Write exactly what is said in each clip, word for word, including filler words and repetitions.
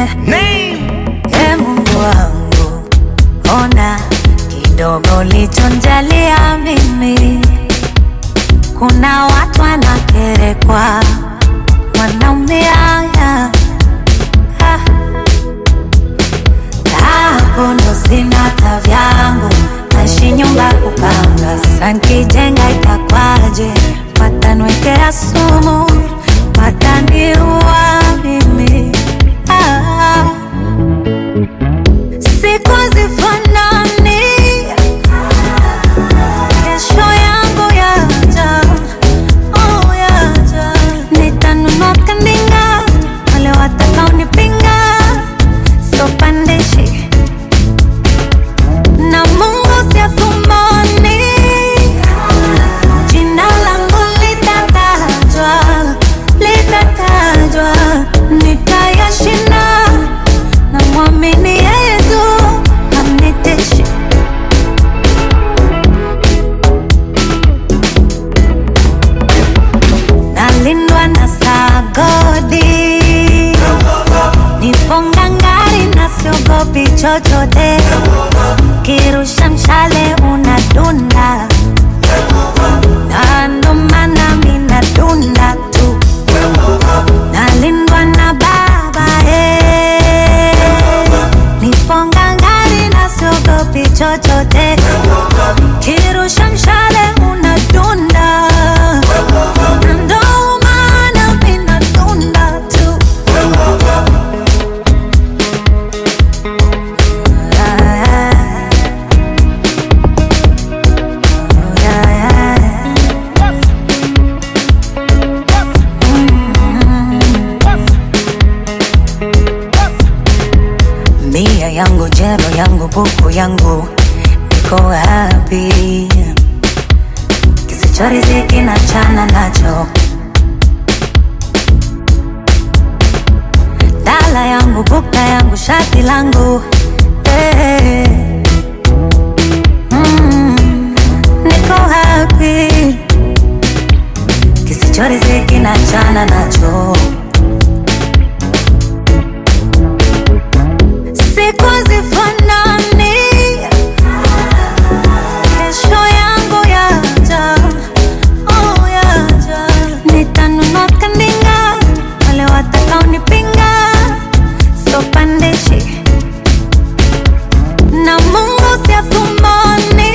Name. E Mungu wangu, ona kidogo ulichonijalia mimi. Kuna watu wanakerekwa, wanaumia ya. Ah. Hapo ndo sina tavyangu, naishi nyumba kupanga. Sasa nikijenga itakwaje? Watanwekea sumu, wataniua mimi. Ah. Siku zifanani, kesho yangu yaja, oh yaja. Nitanunua kandinga, wale watakaonipinga so pandishi. Na Mungu si afumani, jina langu litatajwa, litatajwa. Nitayashinda, na muamini yeye tu, hamniteshi. Nalindwa na sagodi, nipo ngangari na siogopi chochote. Kirusha mshale unadunda, na ndo maana mina dunda tu. Nalindwa na baba eh, nipo ngangari na siogopi chochote. Kirusha mshale unadunda, na ndo maana mina dunda tu. Mia yangu, jero yangu, buku yangu, niko happy. Kisichoriziki na chana nacho. Dala yangu, buka yangu, shati langu, eh. Mm, niko happy. Kisichoriziki na chana nacho. Siku zifanani, kesho yangu yaja, oh yaja. Nitanunua kandinga, wale watakaonipinga so pandishi. Na Mungu si afumani,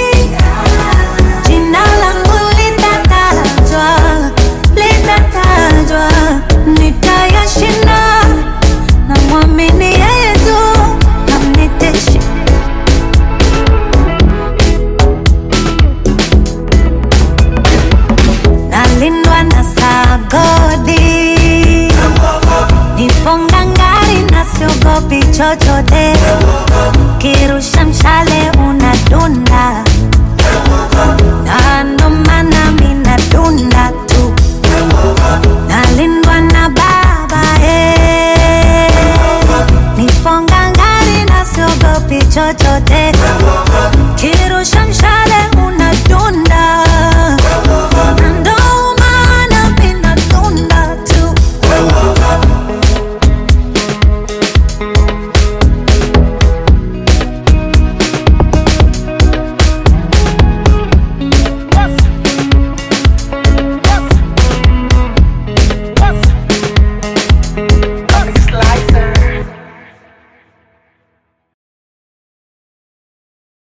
jina langu litatajwa, litatajwa. Nitayashinda, na muamini yeye tu, hamniteshi. Nalindwa na sagodi, nipo ngangari na siogopi chochote. Kirusha mshale unadunda, na ndo maana mina dunda tu. Nalindwa na